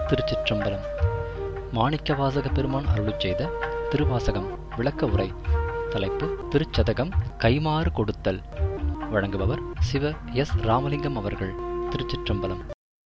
திருச்சிற்றம்பலம். மாணிக்கவாசக பெருமான் அருளிச் செய்த திருவாசகம் விளக்க உரை. தலைப்பு திருச்சதகம் கைமாறு கொடுத்தல். வழங்குபவர் சிவ எஸ் ராமலிங்கம் அவர்கள். திருச்சிற்றம்பலம்.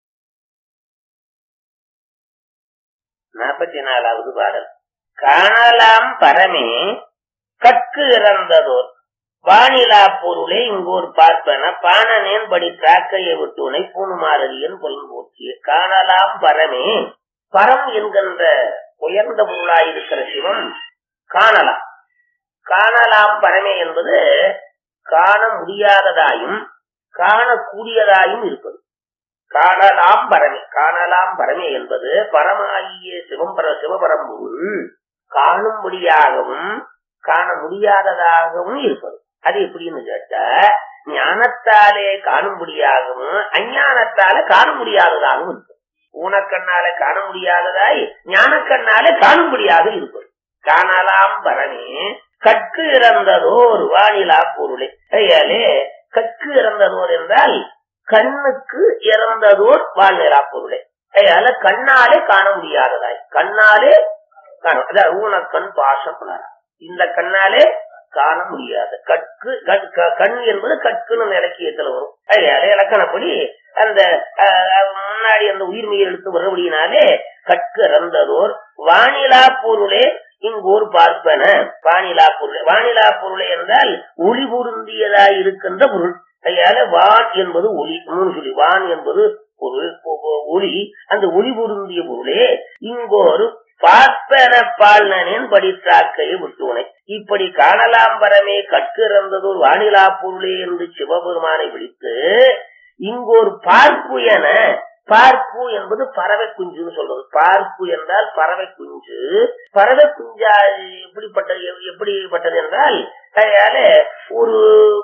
44வது பாடல். காணலாம் பரமே கற்கு இறந்ததோர் வானிலா பொருளே இங்கோர் பார்ப்பன பாணனேன் படி பிராக்கையை விட்டுனை பூணுமாறியன் பொருள் போற்றிய. காணலாம் பரமே, பரம் என்கின்ற உயர்ந்த பொருளாயிருக்கிற சிவம் காணலாம். காணலாம் பரமே என்பது காண முடியாததாயும் காணக்கூடியதாயும் இருப்பது. காணலாம் பரமே, காணலாம் பரமே என்பது பரமாகிய சிவபரம்பொருள் காணும்படியாகவும் காண முடியாததாகவும் இருப்பது. அது எப்படின்னு கேட்டா, ஞானத்தாலே காணும்படியாகவும் அஞ்ஞானத்தாலே காண முடியாததாகவும் இருப்பது. ஊனக்கண்ணாலே காண முடியாததாய் ஞானக்கண்ணாலே காணும்படியாக இருப்பது. காணலாம் பரமே கற்கு இறந்ததோர் வானிலா பொருளே. கையாலே கற்கு இறந்ததோர் என்றால் கண்ணுக்கு இறந்ததோர் வானிலா பொருளே. கையால கண்ணாலே காண முடியாததாய், கண்ணாலே காணும். அதாவது ஊனக்கண் பாசம் இந்த கண்ணாலே காண முடியாது. கற்கு கண் என்பது கற்குன்னு இலக்கியத்துல வரும். அதனால இலக்கணப்படி அந்த முன்னாடி அந்த உயிர்மெய்யை எடுத்து வரும்படியினாலே கற்கு இறந்ததோர் வானிலா பொருளே இங்கோர் பார்ப்பன. வானிலா பொருளே, வானிலா பொருளே என்றால் ஒளி பொருந்தியதாய் இருக்கின்ற பொருள். அதனால வான் என்பது ஒளி, மூணு சொல்லி வான் என்பது பொருள் ஒளி. அந்த ஒளி பொருந்திய பொருளே இங்கோர் பார்ப்பன பால்னேன் படித்தாக்கையை விட்டுவனை. இப்படி காணலாம் பரமே கற்கு இறந்ததோர் வானிலா பொருளே என்று சிவபெருமானை விழித்து இங்கோர் பார்ப்பு என, பார்ப்பு என்பது பறவை குஞ்சுன்னு சொல்றது. பார்ப்பு என்றால் பறவை குஞ்சு. பறவை குஞ்சா எப்படிப்பட்டது என்றால், அதனால ஒரு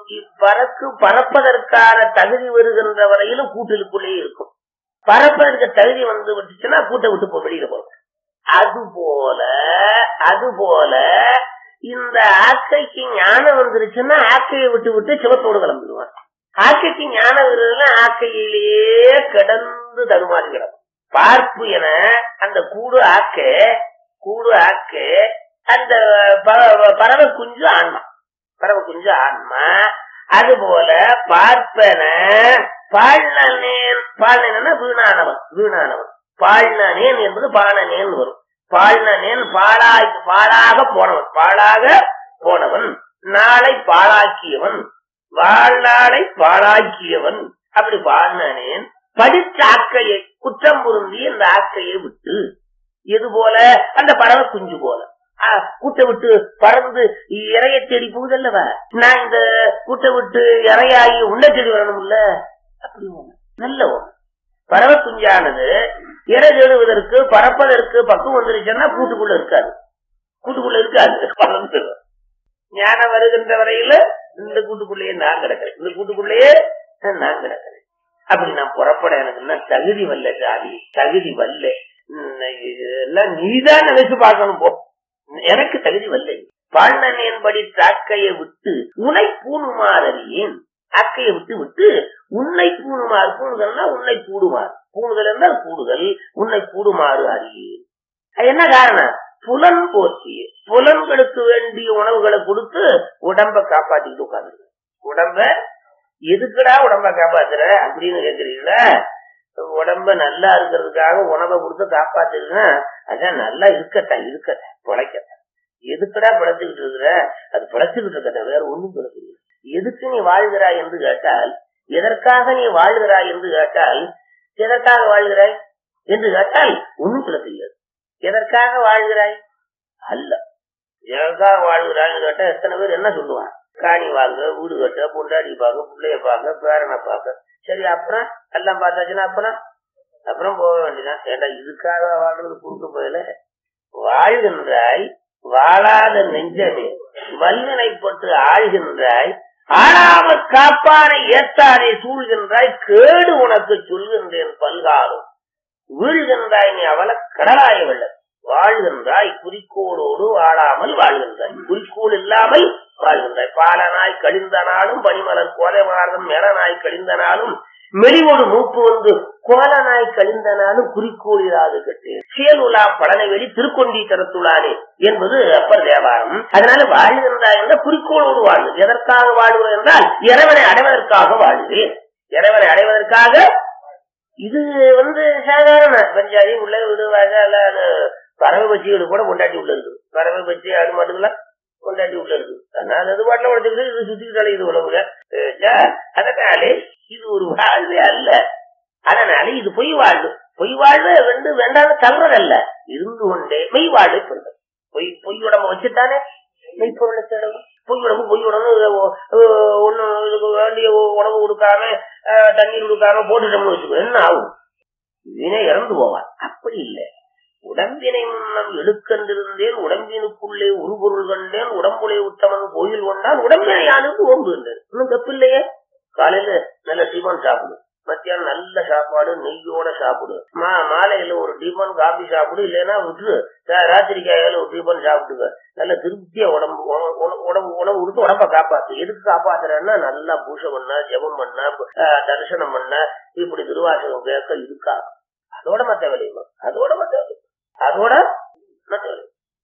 பறப்பதற்கான தகுதி வருகின்ற வரையிலும் கூட்டிலுக்குள்ளே இருக்கும். பறப்பதற்கு தகுதி வந்து விட்டுச்சுன்னா கூட்டை விட்டு வெளியில போகும். அதுபோல இந்த ஆக்கைக்கு ஞானம் வந்துருச்சுன்னா ஆக்கையை விட்டு சிவத்தோடு கிளம்பிடுவான். ஆக்கைக்கு ஞானம் வருதுன்னா ஆக்கையிலேயே கிடந்து தடுமாறி கிடக்கும். பார்ப்பு என அந்த கூடு ஆக்கே அந்த பறவை குஞ்சு ஆன்மா, பறவை குஞ்சு ஆன்மா. அதுபோல பார்ப்பன பாழ்னேன் வீணானவன். பாழ்னேன் என்பது பாணனேன் வரும். பாழ்னேன் பாழாக போனவன், நாளை பாழாக்கியவன், வாழ்நாளை பாழாக்கியவன். அப்படி பாழ்னேன் படித்த ஆக்கையை குற்றம் பொருந்தி இந்த ஆக்கையை விட்டு, இது போல அந்த பறவை குஞ்சு போல கூட்டை விட்டு பறந்து இறைய தேடி போகுதல்லவா, நான் இந்த கூட்டை விட்டு இறையாகி உன்னை தேடி வரணும்ல. அப்படி நல்ல ஒண்ணு. பறவை குஞ்சானது இறை தேடுவதற்கு பறப்பதற்கு பக்கம் வந்துருச்சுன்னா கூட்டுக்குள்ள இருக்காது. ஞானம் வருகின்ற வரையில இந்த கூட்டுக்குள்ளேயே நான் கிடக்கிறேன். அப்படி நான் புறப்பட எனக்கு இன்னும் தகுதி வரல, ஜாதி தகுதி வரல. எல்லாம் நீதான் நினைச்சு பார்க்கணும். போ, எனக்கு தகுதி வரல. பாண்டனேன்படி தாக்கையை விட்டு உனை பூணுமாறியேன். ஆக்கையை விட்டு உன்னை பூணுமாறு. பூணுதல்னா உன்னை கூடுமாறு. பூணுதல் என்றால் கூடுதல். உன்னை கூடுமாறு அறியேன். என்ன காரணம்? புலன் போற்றிய, புலன்களுக்கு வேண்டிய உணவுகளை கொடுத்து உடம்ப காப்பாத்திக்கிட்டு உட்கார்ந்து. உடம்ப எதுக்குடா உடம்ப காப்பாத்துற அப்படின்னு கேக்குறீங்களா? உடம்ப நல்லா இருக்கிறதுக்காக உணவை கொடுத்து காப்பாத்துறீங்க. அதான் நல்லா இருக்கட்ட பிழைக்கட்ட. எதுக்குடா பிழைச்சுக்கிட்டு இருக்கிற? அது பிழைச்சுக்கிட்டு இருக்கட்ட, வேற ஒண்ணும் பிழைக்கிறீங்க. எதுக்கு நீ வாழ்கிறாய் என்று கேட்டால், எதற்காக நீ வாழ்கிறாய் என்று கேட்டால், எதற்காக வாழ்கிறாய் என்று கேட்டால் ஒண்ணும் சொல்ல தெரியாது. எதற்காக வாழ்கிறாய் அல்ல, எதற்காக வாழ்கிறாய்னு கேட்டா எத்தனை பேர் என்ன சொல்லுவான்? காணி வாங்க, வீடு கட்ட, பொண்டாடி பார்க்க, பிள்ளைய பார்க்க, பேரனை பார்க்க. சரி, அப்புறம் எல்லாம் பார்த்தாச்சுன்னா அப்புறம் போக வேண்டியதான். ஏண்டா இதுக்காக வாழ்றது குறுக்க போயில? வாழ்கின்றாய் வாழாத நெஞ்சமே, வல்வினைப்பட்டு ஆழ்கின்றாய், ஆளாமல் காப்பானை ஏத்தாரை சூழ்கின்றாய், கேடு உனக்கு சொல்கின்றேன் பல்காலும், வீழ்கின்றாய் நீ அவள கடலாய வெள்ள. வாழ்கின்றாய் குறிக்கோளோடு வாழாமல் வாழ்கின்றாய், குறிக்கோள் இல்லாமல் வாழ்கின்றாய். பாலனாய் கழிந்த நாளும் பனிமலர் கோலைமார்தம் மேலனாய் கழிந்த நாளும் மெலிவோடு மூப்பு வந்து கோலனாய் கழிந்தனாலும் குறிக்கோள் இராது கட்டு சேல் உலாம் பழனை வெளி திருக்கொண்டி தரத்துள்ளானே என்பது அப்பர் தேவாரம். அதனால வாழ்கின்றாய் என்ற குறிக்கோளோடு வாழ்வு. எதற்காக வாழ்வது என்றால் இறைவனை அடைவதற்காக வாழ்வேன். இறைவனை அடைவதற்காக. இது சாதாரண பஞ்சாயி உள்ள வீடு வாசால பறவை பட்சிகளுக்கு கூட கொண்டாட்டி உள்ள இருக்குது. பறவை பட்சி அது மட்டும்லாம் கொண்டாட்டி உள்ள இருக்குது. அதனால அது பாட்டில உடச்சுக்கிட்டு இது சுத்திக்கிட்டாலே இது உழவுங்க. அதனாலே இது ஒரு வாழ்வே அல்ல. அதனால இது பொய் வாழ்வு. பொய் வாழ்வு வேண்டாம் தள்ளுறதல்ல, இருந்து கொண்டே மெய் வாழ்வை சொல்றது. பொய் உடம்பு வச்சுட்டானே மெய்ப்பொருளை தேடவும். பொய் உடம்பு ஒண்ணு வேண்டிய உணவு கொடுக்காம தண்ணீர் கொடுக்காம போட்டுட்டோம்னு வச்சுக்கோ, என்ன ஆகும்? வினை இறந்து போவான். அப்படி இல்லை. உடம்பினை முன்னம் எடுக்கண்டிருந்தேன், உடம்பினுக்குள்ளே ஒரு பொருள் கண்டேன், உடம்புலே உத்தமன் கோயில் கொண்டான், உடம்பினை யானுக்கு ஓம்புகின்றேன். இன்னும் தப்பு இல்லையே. காலையில நல்ல டிஃபன் சாப்பிடு, மத்தியானம் நல்ல சாப்பாடு நெய்யோட சாப்பிடு, மாலையில ஒரு டிஃபன் காபி சாப்பிடு, இல்லைன்னா விட்டு ராத்திரிக்காயில ஒரு டிஃபன் சாப்பிட்டுக்க. நல்ல திருப்தியா உணவு கொடுத்து உடம்ப காப்பாத்து. எதுக்கு காப்பாத்துறேன்னா நல்லா பூஜை பண்ண, ஜபம் பண்ண, தரிசனம் பண்ண, இப்படி திருவாசகம் கேட்க இருக்கா. அதோட மத்த விளையும், அதோட மத்த விளையும்.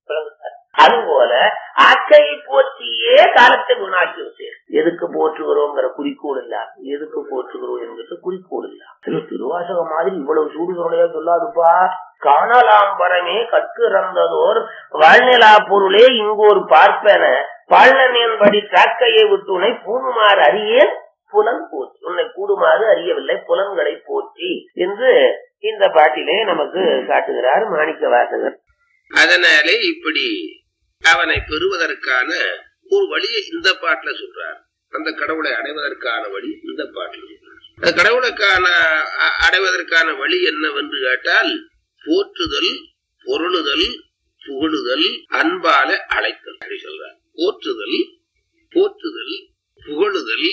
அதுபோல ஆக்கையை போற்றியே காலத்தை குணாக்கி விட்டேன். எதுக்கு போற்றுகிறோங்கிற குறிக்கோள் இல்ல, எதுக்கு போற்றுகிறோம் என்கிற குறிக்கோள் இல்ல. திருவாசகம் மாதிரி இவ்வளவு சூடுதொலையா சொல்லாதுப்பா. காணலாம் பரமே கற்கு இறந்ததோர் வாழ்நிலா பொருளே இங்கோர் பார்ப்பன பாழ்நன்படி காக்கையை விட்டுனை பூணுமாறு அறியேன் புலன் போற்றி. உன்னை கூடுமாறு அறியவில்லை, புலன்களை போற்றி என்று இந்த பாட்டிலே நமக்கு காட்டுகிறார் மாணிக்க வாசகர். அதனாலே இப்படி அவனை பெறுவதற்கான ஒரு வழியை இந்த பாட்டுல சொல்றார். அந்த கடவுளை அடைவதற்கான வழி இந்த பாட்டுல சொல்றார். அந்த கடவுளுக்கான அடைவதற்கான வழி என்னவென்று கேட்டால் போற்றுதல், பொருளுதல், புகழுதல், அன்பால அழைத்தல் அப்படி சொல்றார். போற்றுதல், புகழுதல்,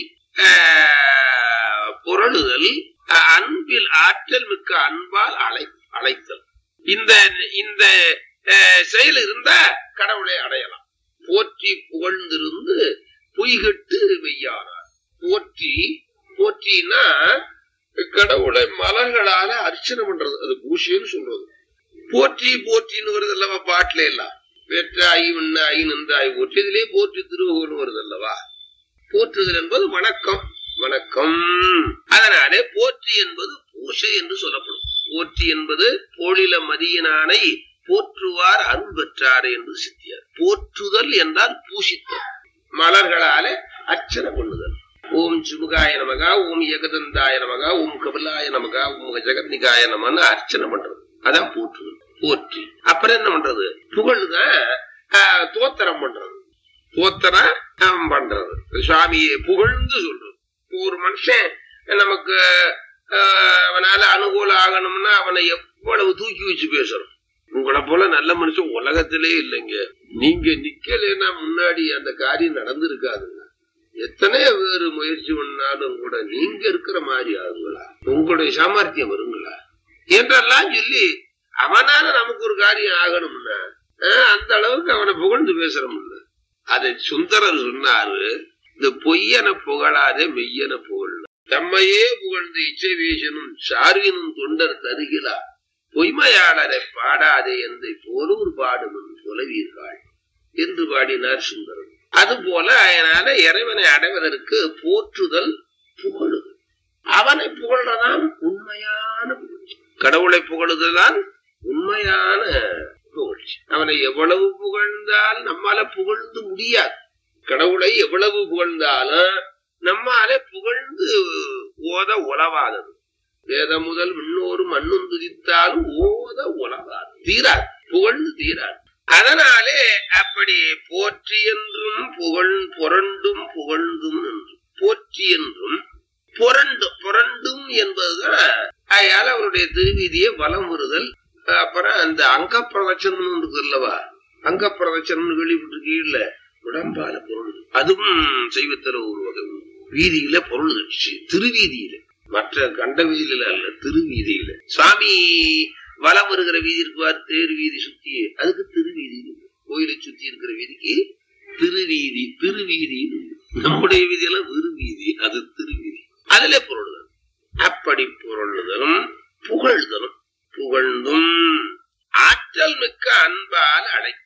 பொருளுதல், அன்பில் ஆற்றல் மிக்க அன்பால் அழைத்தல். இந்த செயல் இருந்தா கடவுளை அடையலாம். போற்றி புகழ்ந்திருந்து பொய்கட்டு வெய்யானார். போற்றினா கடவுளை மலர்களால அர்ச்சனை பண்றது, அது பூஷைன்னு சொல்றது. போற்றின்னு வருது அல்லவா பாட்டுல எல்லாம். வெற்றாயி விண்ணாயி நின்றாய் போற்றி, இதுலயே போற்றி திருவுகள்னு வருது அல்லவா. போற்றுதல் என்பது வணக்கம். அதனாலே போற்றி என்பது பூஷை என்று சொல்லப்படும். போற்றி என்பது போழில மதியினானை போற்றுவார் அருள் பெற்றாரே என்று சித்தியார். போற்றுதல் என்றால் பூஷித்தல், மலர்களாலே அர்ச்சனை பண்ணுதல். ஓம் சுமுகாய நமகா, ஓம் ஏகதந்தாய நமகா, ஓம் கபிலாய நமகா, ஓம் ஜெகத்னிகாய நமன்னு அர்ச்சனை பண்றது, அதான் போற்றுதல். போற்றி அப்புறம் என்ன பண்றது? புகழ்தான் தோத்திரம் பண்றது. சுவாமியை புகழ்ந்து சொல்றது. ஒரு மனுஷன் நமக்கு அவனால அனுகூலம் ஆகணும்னா அவனை எவ்வளவு தூக்கி வச்சு பேசுறோம். உங்களை போல நல்ல மனுஷன் உலகத்திலே இல்லைங்க. நீங்க நிக்கலைன்னா முன்னாடி அந்த காரியம் நடந்திருக்காதுங்க. எத்தனை வேறு முயற்சி பண்ணாலும் கூட நீங்க இருக்கிற மாதிரி ஆகுங்களா, உங்களுடைய சாமர்த்தியம் வருங்களா என்றெல்லாம் சொல்லி அவனால நமக்கு ஒரு காரியம் ஆகணும்னா அந்த அளவுக்கு அவனை புகழ்ந்து பேசுறோம்ல. அதை சுந்தரர் சொன்னாரு, இந்த பொய்யன புகழாதே மெய்யன புகழ். தம்மையே புகழ்ந்து இச்சை வீசனும் சார்வினும் தொண்டர் தருகிலா பொய்மையாளரை பாடாதே எந்தை போலூர் பாடும் தொலைவீர்கள் என்று பாடினார் சுந்தரர். அதுபோல அதனால இறைவனை அடைவதற்கு போற்றுதல், புகழுதல். அவனை புகழ்றதான் உண்மையான புகழ்ச்சி. கடவுளை புகழுதல்தான் உண்மையான புகழ்ச்சி. அவனை எவ்வளவு புகழ்ந்தால் நம்மால புகழ்ந்து முடியாது. கடவுளை எவ்வளவு புகழ்ந்தாலும் நம்மால புகழ்ந்து ஓத உலவாதது. வேதம் முதல் முன்னோரும் மண்ணும் துதித்தாலும் ஓத உலவாது, தீராது, புகழ்ந்து தீராது. அதனாலே அப்படி போற்றி என்றும் புரண்டும் புகழ்ந்தும் என்றும். போற்றி என்றும் புரண்டும் என்பதுதான் அயால அவருடைய திருவீதியை வலம் வருதல். அப்புறம் அந்த அங்க பிரதட்சணம் இருக்கு அல்லவா, அங்க பிரதட்சணம் வெளிப்பட்டு உடம்பால பொருள், அதுவும் செய்வத்தர ஒரு வகை. வீதியில பொருள் திருவீதியில, மற்ற கண்ட வீதியில அல்ல, திருவீதியில. சுவாமி வலம் வருகிற வீதி இருக்குவார், தேர் வீதி சுத்தி, அதுக்கு திருவீதி. கோயிலை சுத்தி இருக்கிற வீதிக்கு திருவீதி. நம்முடைய வீதியெல்லாம் விருவீதி, அது திருவீதி. அதுல பொருள். அப்படி பொருளுதலும் புகழ்தலும் புகழ்ந்தும் ஆற்றல் மிக்க அன்பால்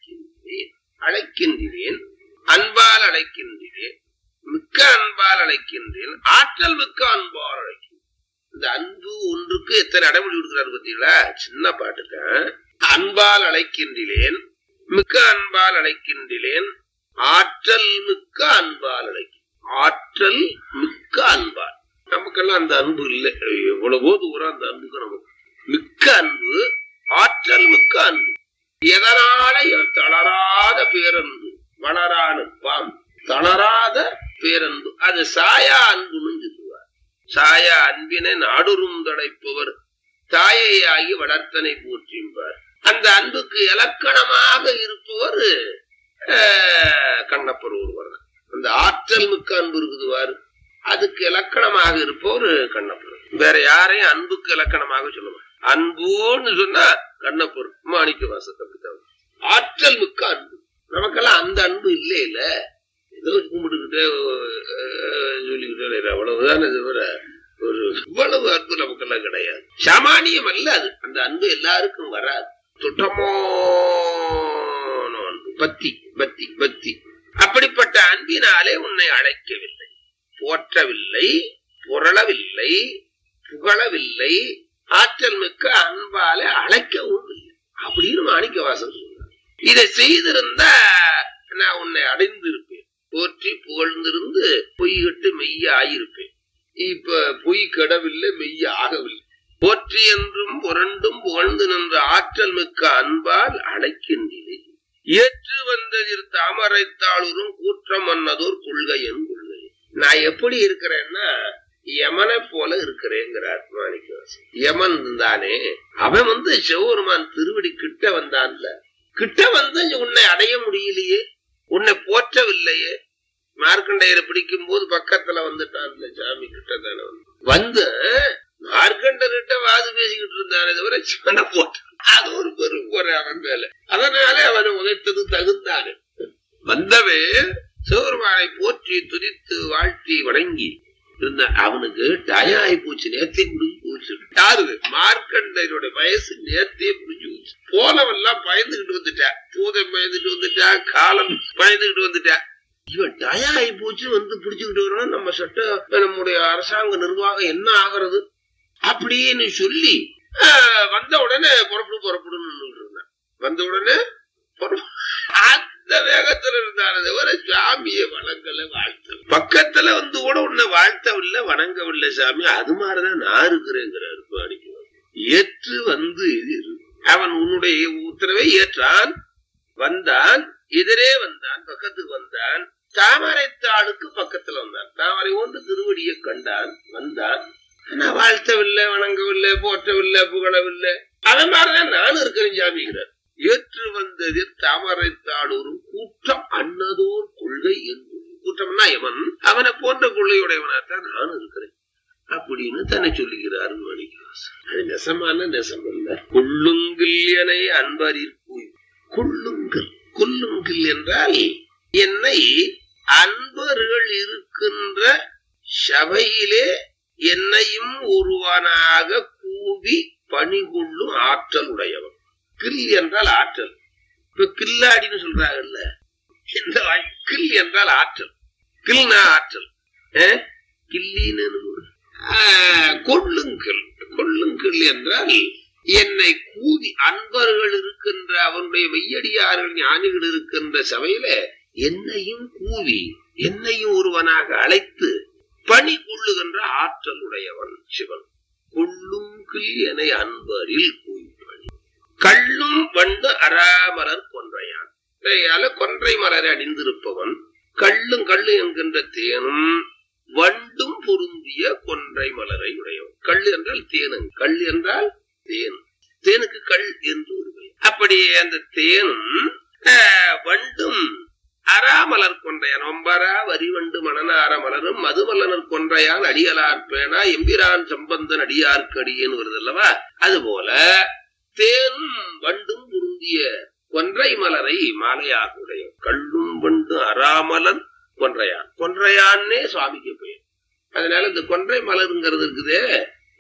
அழைக்கின்றேன் அன்பால் அழைக்கின்றேன் மிக்க அன்பால் அழைக்கின்றேன் ஆற்றல் மிக்க அன்பால் அழைக்கின்றேன். இந்த அன்பு ஒன்றுக்கு எத்தனை அடைமொழி கொடுக்கிறாரு பார்த்தீங்களா? சின்ன பாட்டுதான். அன்பால் அழைக்கின்றேன் மிக்க அன்பால் அழைக்கின்றேன் ஆற்றல் மிக்க அன்பால் ஆற்றல் மிக்க அன்பால். நமக்கெல்லாம் அந்த அன்பு இல்லை. எவ்வளவோ தூரம் அந்த அன்புக்கு நமக்கு மிக்க அன்பு, ஆற்றல் மிக்க அன்பு. எதனால தளராத பேரன்பு, வளரானுப்பான் தளராத பேரன்பு. அது சாயா அன்புன்னு சொல்லுவார். சாயா அன்பினை நாடுறும் தடைப்பவர் தாயையாகி வளர்த்தனை போற்றியும்பார். அந்த அன்புக்கு இலக்கணமாக இருப்பவர் கண்ணப்பர் ஒருவர். அந்த ஆற்றல் மிக்க அன்பு இருக்குதுவாரு, அதுக்கு இலக்கணமாக இருப்பவர் கண்ணப்பர். வேற யாரையும் அன்புக்கு இலக்கணமாக சொல்லுவார். அன்புன்னு சொன்னா கண்ணப்பர், மாணிக்கவாசகர். ஆற்றல் மிக்க அன்பு. நமக்கெல்லாம் அந்த அன்பு இல்லே இல்ல. ஏதோ கும்பிட்டுக்கிட்டே சொல்லிக்கிட்டே அவ்வளவுதான். ஒரு இவ்வளவு அன்பு நமக்கெல்லாம் கிடையாது. சாமானியம் அல்ல அது. அந்த அன்பு எல்லாருக்கும் வராது. துட்டமோ அன்பு, பக்தி பக்தி பக்தி. அப்படிப்பட்ட அன்பினாலே உன்னை அழைக்கவில்லை, போற்றவில்லை, புரளவில்லை, புகழவில்லை, ஆற்றல் மிக்க அன்பாலே அழைக்கவும் இல்லை அப்படின்னு மாணிக்கவாசகர் சொல்றார். இதை செய்திருந்தா நான் உன்னை அடைந்திருப்பேன், போற்றி புகழ்ந்திருந்து பொய்கட்டு மெய்ய ஆயிருப்பேன். இப்ப பொய் கெடவில்லை, மெய்ய ஆகவில்லை. போற்றி என்றும் புரண்டும் புகழ்ந்து நின்ற ஆற்றல் மிக்க அன்பால் அழைக்கின்றே ஏற்று வந்ததில் தாமரைத்தாளூரும் கூற்றம் அன்னதோர் கொள்கை என் கொள்கை. நான் எப்படி இருக்கிறேன்னா யமனை போல இருக்கிறேங்கிறார் மாணிக்கவாசகர். யமன் தானே, அவன் சிவபெருமான் திருவடி கிட்ட வந்தான்ல, கிட்ட வந்து உன்னை அடைய முடியலையே, உன்னை போற்றவில்லையே. மார்க்கண்டையரை பிடிக்கும் போது பக்கத்துல வந்துட்டான்ல சாமி கிட்ட தானே வந்து மார்க்கண்டர்கிட்ட வாது பேசிக்கிட்டு இருந்தானே தவிர சிவனை போட்டான். அது ஒரு பெருங்குறை அவன் மேல. அதனால அவனை உதைத்தது தகுந்தானே. வந்தவே சிவபெருமானை போற்றி துதித்து வாழ்த்தி வணங்கி இருந்த அவனுக்கு டயாய் போச்சு, நேர்த்தியை முடிஞ்சு போச்சு. யாரு? மார்க்கண்டையருடைய வயசு நேர்த்தியை முடிஞ்சு போச்சு. போனவெல்லாம் பயந்துகிட்டு வந்துட்டா, பூதம் பயந்துட்டு வந்துட்டா, காலம் பயந்துகிட்டு வந்துட்டா. இவன் டயாய் போச்சு வந்து பிடிச்சுக்கிட்டு வரணும், நம்ம சட்ட நம்முடைய அரசாங்க நிர்வாகம் என்ன ஆகிறது அப்படின்னு சொல்லி வந்த உடனே புறப்படுன்னு இருந்தான். வந்த உடனே அந்த வேகத்துல இருந்தானது வரை சாமியை வணங்கல, வாழ்த்த பக்கத்துல வந்து கூட உன்னை வாழ்த்தவில்லை, வணங்கவில்லை சாமி. அது மாதிரிதான் நான் இருக்கிறேங்கிறாரு மாணிக்கவாசகர். ஏற்று வந்து எதிர் அவன் உன்னுடைய உத்தரவை ஏற்றான், வந்தான், எதிரே வந்தான், பக்கத்துக்கு வந்தான், தாமரைத்தாளுக்கு பக்கத்துல வந்தான், தாமரை ஒன்று திருவடியை கண்டான், வந்தான். நான் வாழ்த்தவில்லை, வணங்கவில்லை, போற்றவில்லை, புகழவில்லை. அது மாதிரிதான் நானும் இருக்கிறேன் சாமிங்கிறார். ஏற்று வந்ததில் தாமரைத்தாளூரும் கூட்டம் அன்னதோர் கொள்கை என்று. கூட்டம்னா எவன், அவனை போன்ற கொள்கையுடையவனாத்தான் நானும் இருக்கிறேன் அப்படின்னு தன்னை சொல்லுகிறார் மாணிக்கவாசகர். அது நெசமான நெசம் அல்ல. கொள்ளுங்கில் என அன்பரில் போய் கொள்ளுங்கள். கொள்ளுங்கள் என்றால் என்னை அன்பர்கள் இருக்கின்ற சபையிலே என்னையும் ஒருவனாக கூவி பணிகொள்ளும் ஆற்றல் உடையவன். கில் என்றால் ஆற்றல். இப்ப கில்லாடின்னு சொல்றாங்கல்ல, இந்த கில் என்றால் ஆற்றல். கில்னா ஆற்றல், கில்லின்னு கொள்ளுங்கள். கொள்ளுங்கள் என்றால் என்னை கூவி அன்பர்கள் இருக்கின்ற அவனுடைய மெய்யடியார்கள் ஞானிகள் இருக்கின்ற சபையில என்னையும் கூவி என்னையும் ஒருவனாக அழைத்து பணி கொள்ளுகின்ற ஆற்றல் உடையவன் சிவன். கொள்ளும் கில் என அன்பரில் கூவி பணி. கள்ளும் வண்டு அராமலர் கொன்றையான். கொன்றை மலரை அணிந்திருப்பவன். கள்ளும் கள்ளு என்கின்ற தேனும் வண்டும் பொருந்திய கொன்றை மலரை உடையவன். கள்ளு என்றால் தேனும், கல் என்றால் தேன். தேனுக்கு கல் என்று ஒரு பெயர். அப்படி அந்த தேனும் வண்டும் அராமலர் கொன்றையான். ஒம்பரா வரிவண்டு மணனார மலரும் மதுமலனர் கொன்றையான் அடியலார் பேனா எம்பிரான் சம்பந்தன் அடியார்க்கு அடியேன்னு வருது அல்லவா? அதுபோல தேனும் வண்டும் பொருந்திய கொன்றை மலரை மாலையாக உடைய கள்ளும் வண்டு அராமலன் கொன்றையான். கொன்றையான்னே சுவாமிக்கு பெயர். அதனால இந்த கொன்றை மலருங்கிறது இருக்குதே,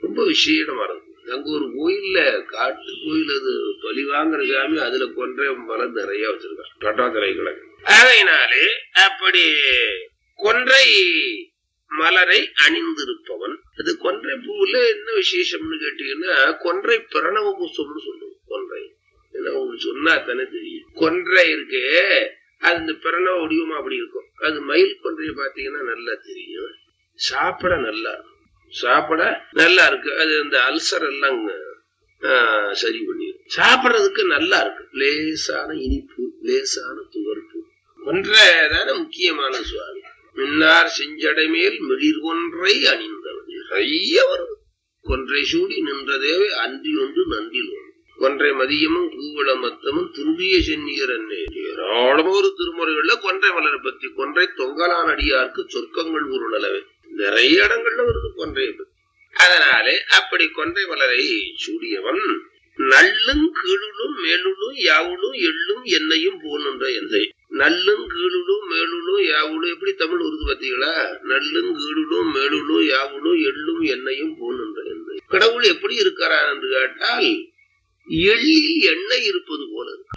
ரொம்ப விசேஷமா இருக்கும். அங்க ஒரு கோயில்ல, காட்டு கோயில், அது பலி வாங்குற சாமி, அதுல கொன்றை மலர் நிறைய வச்சிருக்காங்க, பட்டாத்திரை கிழங்கு. அதனாலே அப்படி கொன்றை மலரை அணிந்திருப்பவன். அது கொன்றை பூவுல என்ன விசேஷம்னு கேட்டீங்கன்னா, கொன்றை பிரணவ புஷ்பம்னு சொல்லுவோம். கொன்றை உங்களுக்கு சொன்னா தானே தெரியும். கொன்றை இருக்கு, அது இந்த பிரணவ வடிவமா அப்படி இருக்கும். அது மயில் கொன்றைய பாத்தீங்கன்னா நல்லா தெரியும். சாப்பிட நல்லா இருக்கும், சாப்பிட நல்லா இருக்கு. அது இந்த அல்சர் எல்லாம் சரி பண்ணிடும். சாப்பிடறதுக்கு நல்லா இருக்கு, லேசான இனிப்பு, லேசான துவர்ப்பு. ஒன்றைதான முக்கியமான சுவாமி. மின்னார் செஞ்சடை மேல் மெளிர் ஒன்றை அணிந்தவன் நிறைய வருது. கொன்றை சூடி நின்றதேவை அன்றி ஒன்று நன்றில் ஒன்று. கொன்றை மதியமும் கூவள மத்தமும் துன்றிய சென்னியர் அன்னே. ஏராளமா ஒரு திருமுறைகள்ல கொன்றை மலரை பத்தி, கொன்றை தொங்கலான் அடியாருக்கு சொர்க்கங்கள் ஒரு நிலவே, நிறைய இடங்கள்ல வருது கொன்றையை பத்தி. அதனாலே அப்படி கொன்றை மலரை சூடியவன் நல்லும் கீழும் மேலுளும் யாவுளும் எள்ளும் எண்ணையும் போனுன்ற எந்தை. நல்லும் கீழும் மேலுளும் யாவுளும் எப்படி தமிழ் வருது பாத்தீங்களா? நல்லும் கீழும் மேலுளும் யாவுளும் எள்ளும் எண்ணையும் போனுன்ற எந்தை. கடவுள் எப்படி இருக்கிறான் என்று கேட்டால், எள்ளில் எண்ணெய் இருப்பது போல இருக்கு.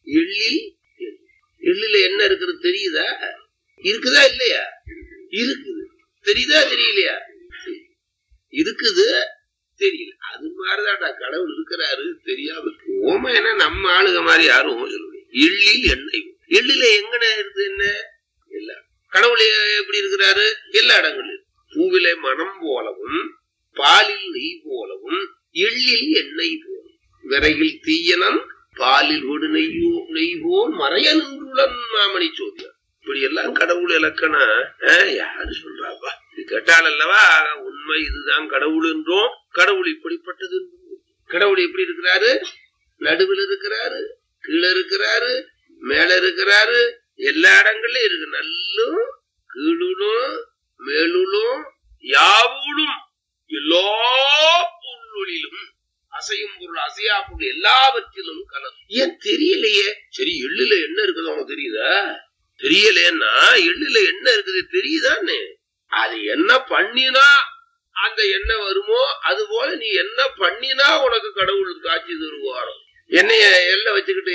எள்ளில எண்ணெய் இருக்கிறது தெரியுதா? இருக்குதா இல்லையா? இருக்குது. தெரியுதா தெரியலையா? இருக்குது, தெரியல. அது மாதிரிதான்டா கடவுள் இருக்கிறாரு தெரியாம. ஓம என்ன நம்ம ஆளுக மாதிரி யாரும் சொல்லுங்க. எள்ளில் எண்ணெய், எள்ளில எங்கன இருக்கு என்ன? இல்ல. கடவுள் எப்படி இருக்கிறாரு? எல்லா இடங்களிலும். பூவிலை மனம் போலவும் பாலில் நெய் போலவும் எள்ளில் எண்ணெய் போலும். விரைவில் தீயனன் பாலில் ஒரு நெய்வோன் மறைய நின்றுடன் மாமணி சோதியார். இப்படி எல்லாம் கடவுள் இலக்கணம் யாரு சொல்றாப்பா? கேட்டால் அல்லவா உண்மை இதுதான் கடவுள் என்றோம். கடவுள் இப்படிப்பட்டது என்றும். கடவுள் எப்படி இருக்கிறாரு? நடுவில் இருக்கிறாரு, கீழே இருக்கிறாரு, மேல இருக்கிறாரு, எல்லா இடங்கள்லயும் இருக்கு. நல்லும் கீழும் மேலுளும் யாவுளும் எல்லா பொருளிலும், அசையும் பொருள் அசையா பொருள் எல்லாவற்றிலும் கலந்து. ஏன் தெரியலையே? சரி, எள்ளுல என்ன இருக்குது அவனுக்கு தெரியுதா? தெரியலேன்னா எள்ளுல என்ன இருக்குது தெரியுதான்னு. அது என்ன பண்ணினா அந்த எண்ணெய் வருமோ, அது போல நீ என்ன பண்ணினா உனக்கு கடவுள் காட்சி தருவாரோ. எண்ணெய எள்ள வச்சுக்கிட்டு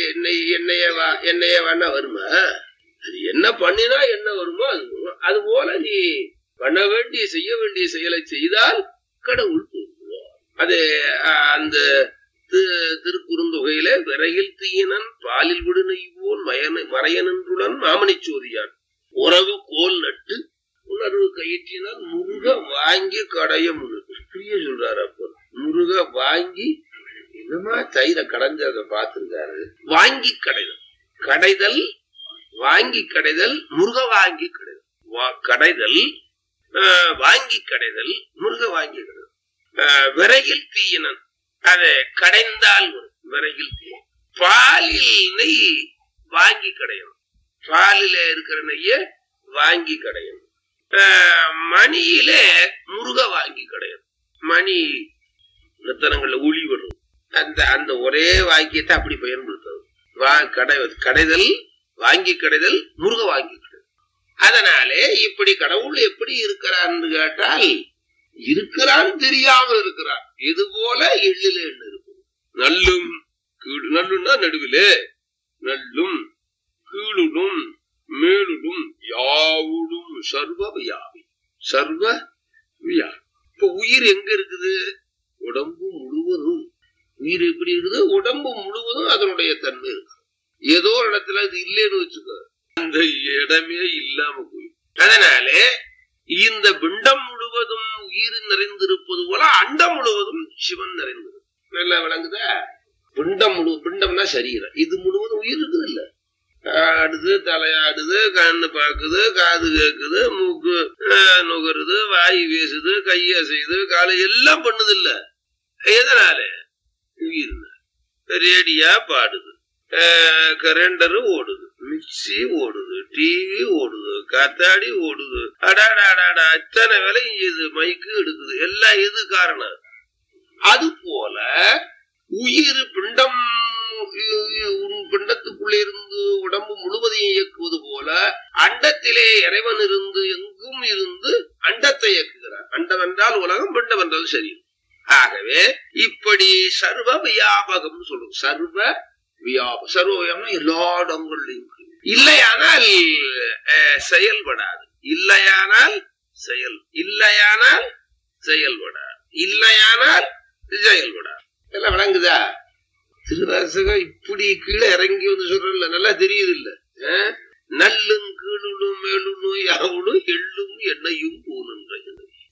எண்ணெய வேணா வருமா? அது என்ன பண்ணினா என்ன வருமோ அது போல நீ பண்ண வேண்டிய செய்ய வேண்டிய செயலை செய்தால் கடவுள் தோன்றுவார். அது அந்த திருக்குறுந்தொகையில விரையில் தீயனன் பாலில் விடு நெய்வோன் மறையனன்றுடன் மாமணி சோதியான் உறவு கோல் நட்டு உணர்வு கயிற்றினால் முருக வாங்கி கடைய முருக சொல்றாரு. அப்ப முருக வாங்கி என்னமா தயிர கடைஞ்சத பாத்துருக்காரு. வாங்கி கடைதல், கடைதல், வாங்கி கடைதல், முருக வாங்கி கடைதல். கடைதல், வாங்கி கடைதல், முருக வாங்கி கடைதல். விரையில் தீயினன் அதை கடைந்தால் விரையில் தீ. பாலில் நெய் வாங்கி கடையணும், பாலில இருக்கிற நெய்ய வாங்கி கடையணும். மணியில முருக வாங்கி கடையணும். மணி ரத்தனங்கள்ல ஒளி வரும். அந்த ஒரே வாக்கியத்தை அப்படி பயன்படுத்துறது. கடைதல், வாங்கி கடைதல், முருக வாங்கி கடைதல். அதனாலே இப்படி கடவுள் எப்படி இருக்கிறான்னு கேட்டால், இருக்கிறான் தெரியாமல் இருக்கிறான். இது போல எள்ளில எண்ணு இருக்கும். நல்லும் நல்லுன்னா நடுவிலே, நல்லும் கீழுடும் மேலுடும் யாவுடும் சர்வ வியாபி, சர்வ வியாபி. இப்ப உயிர் எங்க இருக்குது? உடம்பு முழுவதும். உயிர் எப்படி இருக்குது? உடம்பு முழுவதும் அதனுடைய தன்மை இருக்கு. ஏதோ ஒரு இடத்துல அது இல்லைன்னு வச்சுக்கோ, அந்த இடமே இல்லாம போயிடும். அதனாலே இந்த பிண்டம் முழுவதும் உயிர் நிறைந்திருப்பது போல அண்டம் முழுவதும் சிவன் நிறைந்திருக்கு. நல்லா விளங்குதா? பிண்டம்னா சரீரம், இது முழுவதும் உயிர் இருக்குது இல்ல. ஆடுது, தலையாடுது, கண்ணு பாக்குது, காது கேக்குது, மூக்கு நுகருது, வாய் வீசுது, கைய செய்யுது, காலை எல்லாம் பண்ணுது இல்ல. எதனால? உயிர். ரேடியா பாடுது, கரண்டரு ஓடுது, மிக்சி ஓடுது, டிவி ஓடுது, காத்தாடி ஓடுது, அடாடாடாடா அத்தனை வேலையும் செய்யுது, மைக்கு எடுக்குது, எல்லாம் எது காரணம்? அது போல உயிர் பிண்டம், பிண்டத்துக்குள்ளே இருந்து உடம்பு முழுவதையும் இயக்குவது போல அண்டத்திலே இறைவன் இருந்து எங்கும் இருந்து அண்டத்தை இயக்குகிறார். அண்டம் என்றால் உலகம், பிண்டம் என்றால் சரீரம். ஆகவே இப்படி சர்வ வியாபகம் சொல்லும். சர்வ வியாபகம், சர்வ வியாபகம் எல்லா இடங்கள்லையும். இல்லையானால் செயல்படாது. இல்லையானால் இல்லையானால் செயல்படாது. இல்லையானால் செயல்படாது. எல்லாம் விளங்குதா? திருவாசகம் இப்படி கீழே இறங்கி வந்து சொல்றல, நல்லா தெரியுது இல்ல?